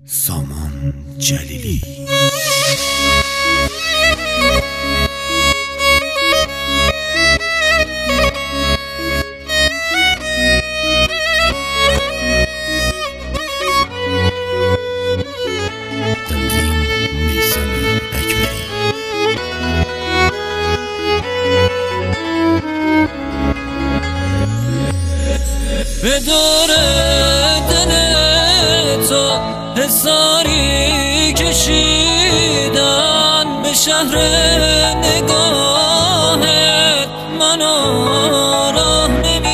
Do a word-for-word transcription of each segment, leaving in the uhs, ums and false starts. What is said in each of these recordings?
سامان جلیلی تنظیم میثم اکبری. به دور دل تو حصاری کشیدن، به شهر نگاهت منو راه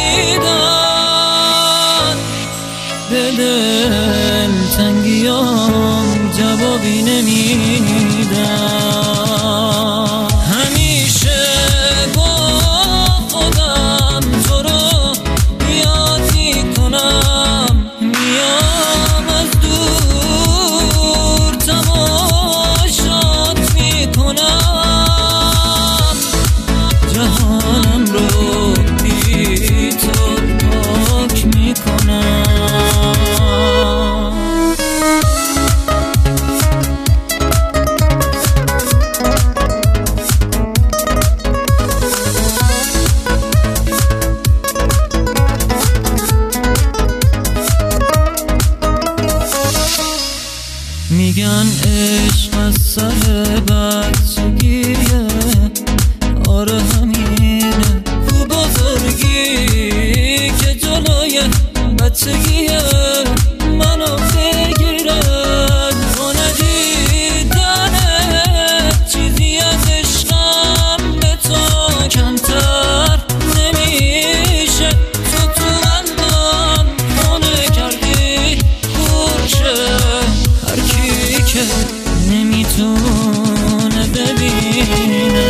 نمیدن، به دل تنگیام جوابی نمیدن. همیشه با خودم تو رو یاد میکنم، میام از دور تماشات میکنم، جهانم رو بی تو پاک میکنم. میگن عشق از سر بچگیه، آره همینه، تو بزرگی که جلوی بچگیه منو بگیره. با ندیدنت چیزی از عشقم به تو کمتر نمیشه. تو تو قلبم خونه کردی گوشه، که نمیتونه ببینه.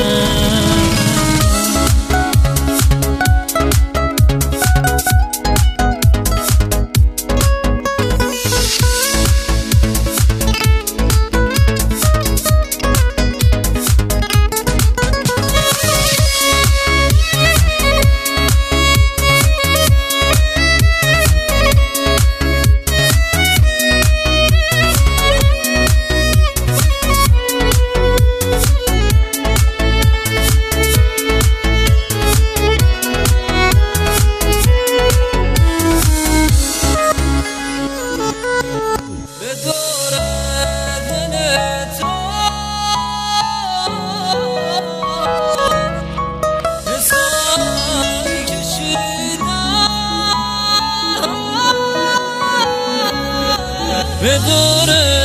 به دور